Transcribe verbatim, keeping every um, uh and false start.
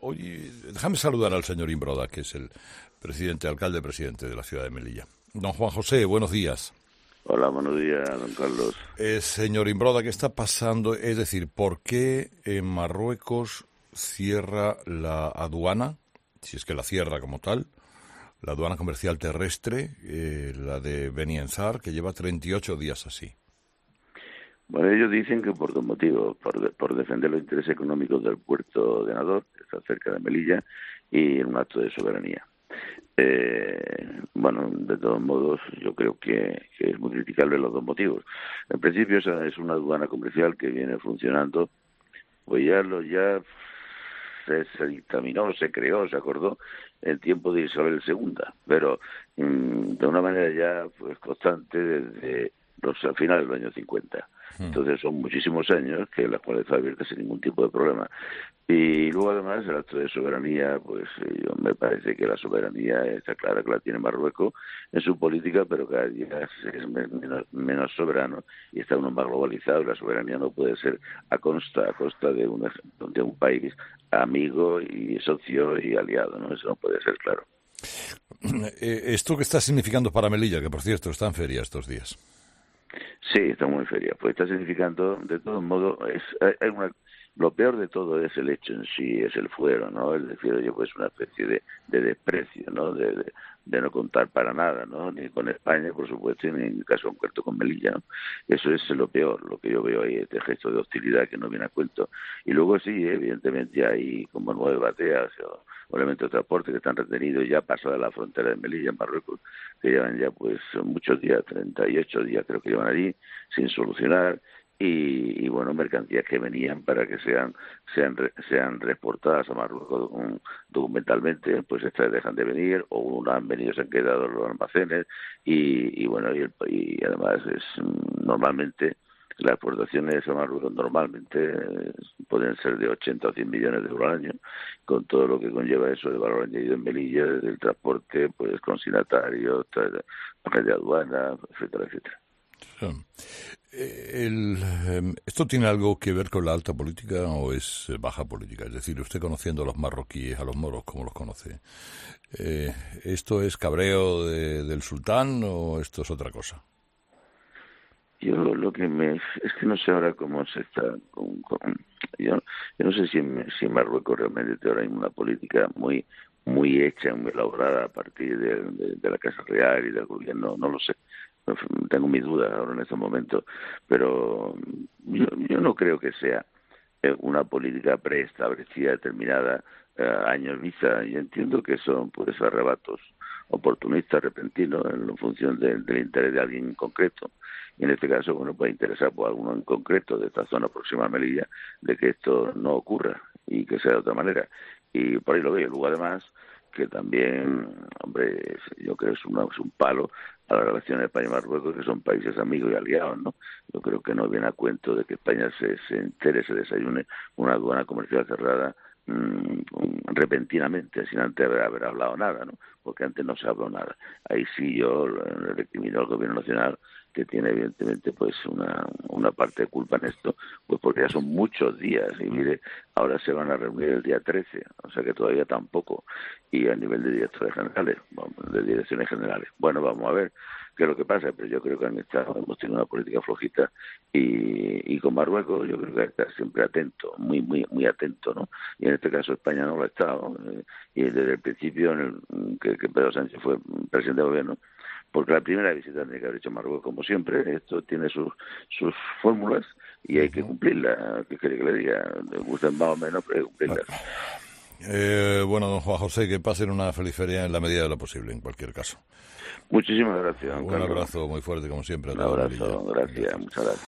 Oye, déjame saludar al señor Imbroda, que es el presidente, alcalde presidente de la ciudad de Melilla. Don Juan José, buenos días. Hola, buenos días, don Carlos. Eh, señor Imbroda, ¿qué está pasando? Es decir, ¿por qué en Marruecos cierra la aduana, si es que la cierra como tal, la aduana comercial terrestre, eh, la de Beni Enzar, que lleva treinta y ocho días así? Bueno, ellos dicen que por dos motivos, por, de, por defender los intereses económicos del puerto de Nador, que está cerca de Melilla, y en un acto de soberanía. Eh, bueno, de todos modos, yo creo que, que es muy criticable los dos motivos. En principio, esa es una aduana comercial que viene funcionando, pues ya lo ya se, se dictaminó, se creó, se acordó en tiempo de Isabel segunda, pero mmm, de una manera ya pues constante desde los al final de los años cincuenta. Entonces son muchísimos años que la cual está abierta sin ningún tipo de problema. Y luego además el acto de soberanía, pues yo, me parece que la soberanía está clara que la tiene Marruecos en su política, pero cada día es menos, menos soberano y está uno más globalizado, y la soberanía no puede ser a costa, a costa de, una, de un país amigo y socio y aliado, ¿no? Eso no puede ser, claro. ¿Esto qué está significando para Melilla, que por cierto está en feria estos días? Sí, está muy feria. Pues está significando, de todos modos, es, hay una, lo peor de todo es el hecho en sí, es el fuero, ¿no? Es decir, oye, pues una especie de, de desprecio, ¿no? De, de, de no contar para nada, ¿no? Ni con España, por supuesto, ni en el caso concreto con Melilla, ¿no? Eso es lo peor, lo que yo veo ahí, este gesto de hostilidad que no viene a cuento. Y luego sí, evidentemente hay como nueve bateas o elementos de transporte que están retenidos ya pasadas la frontera de Melilla, en Marruecos, que llevan ya pues muchos días, treinta y ocho días creo que llevan allí, sin solucionar. Y, y bueno, mercancías que venían para que sean sean sean reportadas a Marruecos um, documentalmente, pues estas dejan de venir o no han venido, se han quedado en los almacenes y, y bueno, y, el, y además es normalmente las exportaciones a Marruecos normalmente eh, pueden ser de ochenta o cien millones de euros al año, con todo lo que conlleva eso de valor añadido en Melilla, del transporte, pues consignatarios, de aduana, etcétera, etcétera. El, ¿Esto tiene algo que ver con la alta política o es baja política? Es decir, usted conociendo a los marroquíes, a los moros, ¿cómo los conoce? Eh, ¿Esto es cabreo de, del sultán o esto es otra cosa? Yo lo que me... es que no sé ahora cómo se está... Con, con, yo, yo no sé si en, si en Marruecos realmente tiene ahora mismo una política muy muy hecha, muy elaborada a partir de, de, de la Casa Real y del gobierno, no lo sé. Tengo mis dudas ahora en este momento, pero yo, yo no creo que sea una política preestablecida, determinada, eh, años vista. Yo entiendo que son pues arrebatos oportunistas, repentinos, en función de, del interés de alguien en concreto. Y en este caso, bueno, puede interesar por alguno en concreto de esta zona próxima a Melilla, de que esto no ocurra y que sea de otra manera. Y por ahí lo veo. Luego, además, que también, hombre, yo creo que es, una, es un palo a las relaciones España y Marruecos, que son países amigos y aliados, ¿no? Yo creo que no viene a cuento de que España se, se entere, se desayune una aduana comercial cerrada mmm, repentinamente, sin antes haber, haber hablado nada, ¿no? Porque antes no se habló nada. Ahí sí yo le recrimino al Gobierno Nacional, que tiene evidentemente pues una, una parte de culpa en esto, pues porque ya son muchos días, y mire, ahora se van a reunir el día trece, o sea que todavía tampoco, y a nivel de directores generales, de direcciones generales. Bueno, vamos a ver qué es lo que pasa, pero yo creo que han estado, hemos tenido una política flojita, y, y con Marruecos yo creo que hay que estar siempre atento, muy muy muy atento, ¿no? Y en este caso España no lo ha estado, eh, y desde el principio en el, que, que Pedro Sánchez fue presidente de gobierno, porque la primera visita tiene que haber hecho Marruecos, como siempre, esto tiene sus sus fórmulas y hay que cumplirlas. ¿Qué quiere que le diga? Me gustan más o menos, pero hay que cumplirlas. Eh, bueno, don Juan José, que pasen una feliz feria en la medida de lo posible, en cualquier caso. Muchísimas gracias, don Un Carlos. abrazo muy fuerte, como siempre. A Un toda abrazo, Melilla. gracias, Gracias. muchas gracias.